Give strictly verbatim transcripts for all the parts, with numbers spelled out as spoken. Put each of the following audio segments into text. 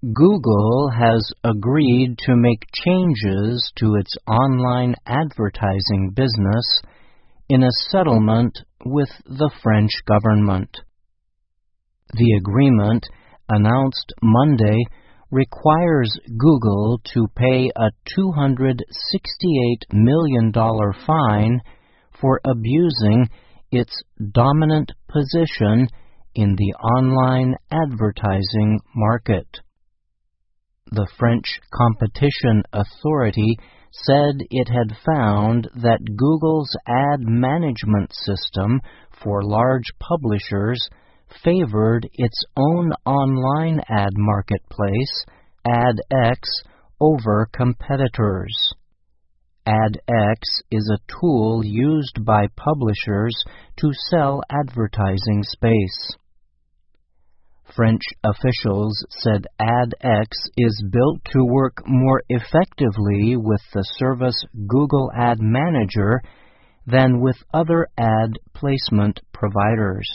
Google has agreed to make changes to its online advertising business in a settlement with the French government. The agreement, announced Monday, requires Google to pay a two hundred sixty-eight million dollars fine for abusing its dominant position in the online advertising market. The French Competition Authority said it had found that Google's ad management system for large publishers favored its own online ad marketplace, AdX, over competitors. AdX is a tool used by publishers to sell advertising space. French officials said AdX is built to work more effectively with the service Google Ad Manager than with other ad placement providers.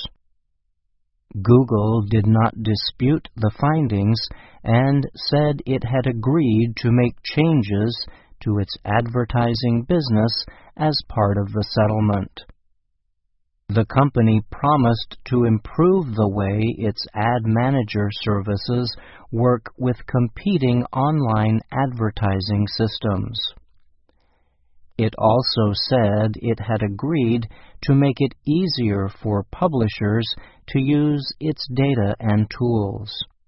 Google did not dispute the findings and said it had agreed to make changes to its advertising business as part of the settlement. The company promised to improve the way its ad manager services work with competing online advertising systems. It also said it had agreed to make it easier for publishers to use its data and tools.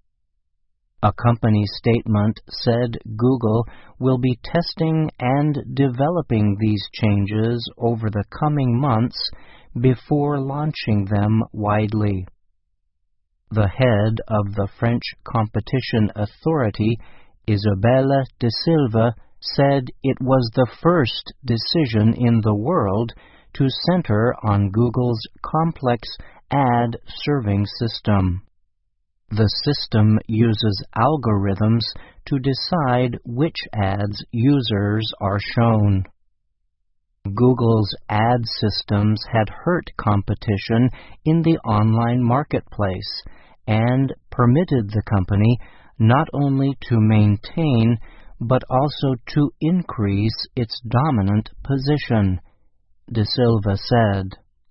A company statement said Google will be testing and developing these changes over the coming months before launching them widely. The head of the French Competition Authority, Isabelle de Silva, said it was the first decision in the world to center on Google's complex ad serving system. The system uses algorithms to decide which ads users are shown. Google's ad systems had hurt competition in the online marketplace and permitted the company not only to maintain but also to increase its dominant position, De Silva said.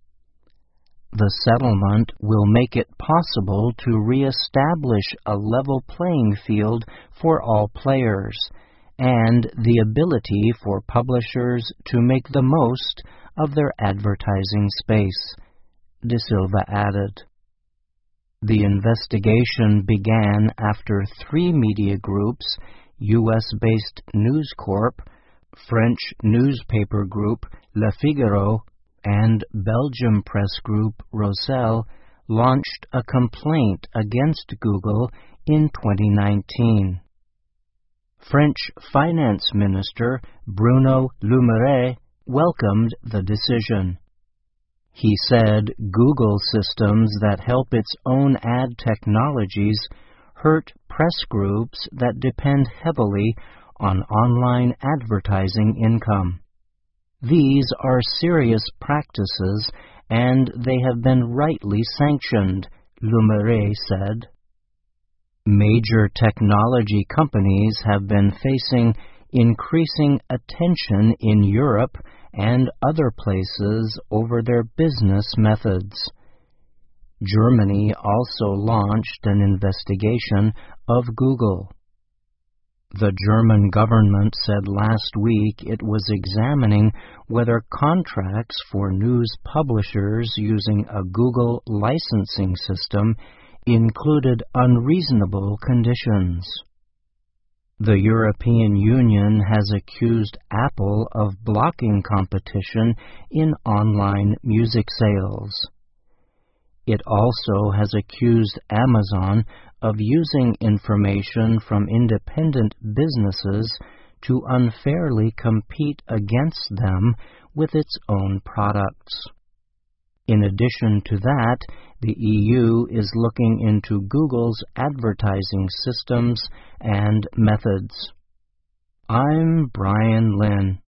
The settlement will make it possible to reestablish a level playing field for all players and the ability for publishers to make the most of their advertising space, De Silva added. The investigation began after three media groups, U S-based News Corp, French newspaper group Le Figaro, and Belgium press group Rossel launched a complaint against Google in twenty nineteen. French Finance Minister Bruno Le Maire welcomed the decision. He said Google systems that help its own ad technologies hurt press groups that depend heavily on online advertising income. These are serious practices, and they have been rightly sanctioned, Le Maire said. Major technology companies have been facing increasing attention in Europe and other places over their business methods. Germany also launched an investigation of Google. The German government said last week it was examining whether contracts for news publishers using a Google licensing system included unreasonable conditions. The European Union has accused Apple of blocking competition in online music sales. It also has accused Amazon of using information from independent businesses to unfairly compete against them with its own products. In addition to that, the E U is looking into Google's advertising systems and methods. I'm Brian Lynn.